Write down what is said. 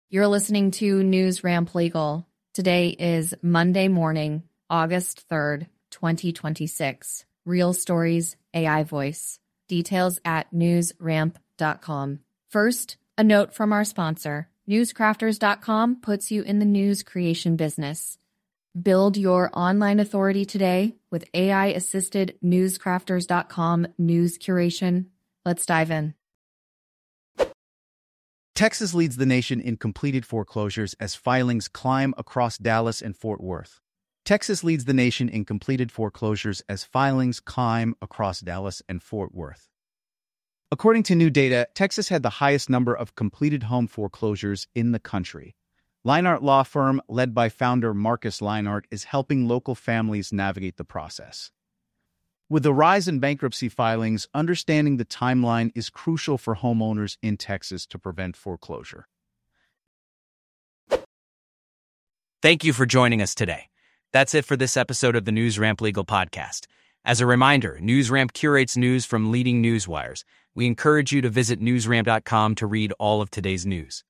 You're listening to News Ramp Legal. Today is Monday morning, August 3rd, 2026. Real stories, AI voice. Details at newsramp.com. First, a note from our sponsor. Newscrafters.com puts you in the news creation business. Build your online authority today with AI-assisted Newscrafters.com news curation. Let's dive in. Texas leads the nation in completed foreclosures as filings climb across Dallas and Fort Worth. Texas leads the nation in completed foreclosures as filings climb across Dallas and Fort Worth. According to new data, Texas had the highest number of completed home foreclosures in the country. Leinart Law Firm, led by founder Marcus Leinart, is helping local families navigate the process. With the rise in bankruptcy filings, understanding the timeline is crucial for homeowners in Texas to prevent foreclosure. Thank you for joining us today. That's it for this episode of the News Ramp Legal Podcast. As a reminder, News Ramp curates news from leading news wires. We encourage you to visit newsramp.com to read all of today's news.